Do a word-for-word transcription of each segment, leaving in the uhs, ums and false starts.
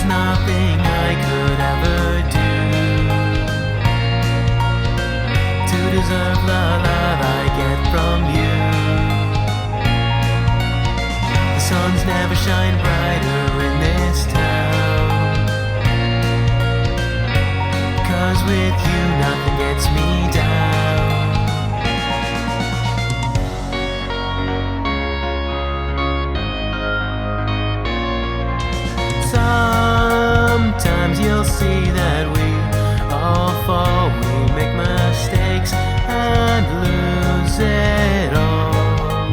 nothing I could ever do to deserve the love I get from you. The suns never shine brighter in this town, 'cause with you nothing gets me down. Sometimes you'll see that we all fall, we make mistakes and lose it all.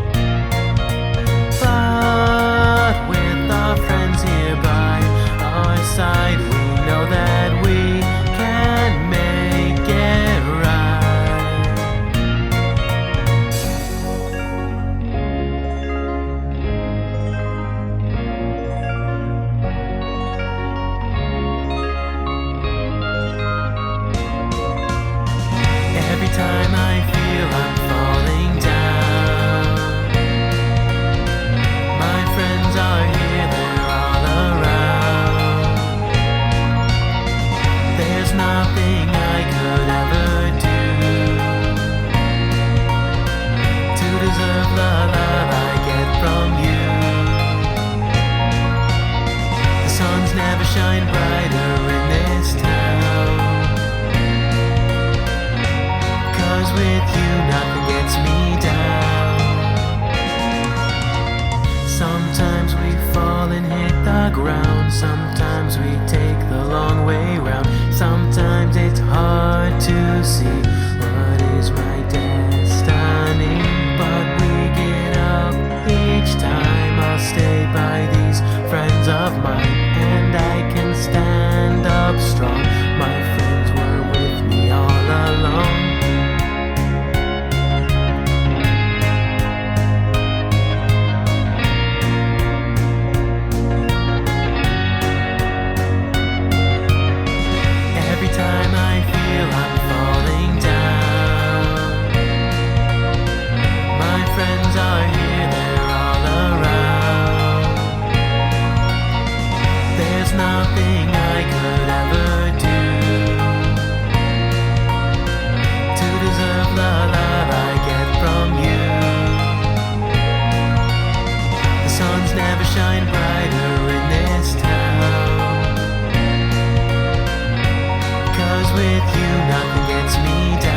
But with our friends here by our side, we know that we can make it right. Every time I feel I'm falling down, my friends are here, they're all around. There's nothing I could ever do to deserve the love I get from you. The suns never shine brighter in this town, 'cause with you nothing gets me down. Sometimes we fall and hit the ground, sometimes we take the long way round. Sometimes it's hard to see what is my destiny, but we get up each time. I'll stay by these friends of mine, and I can stand up strong. My friends were with me all along. Every time I feel I'm falling down, my friends are here, they're all around. There's nothing I could ever do to deserve the love I get from you. The suns never shine brighter in this town, 'cause with you nothing gets me down.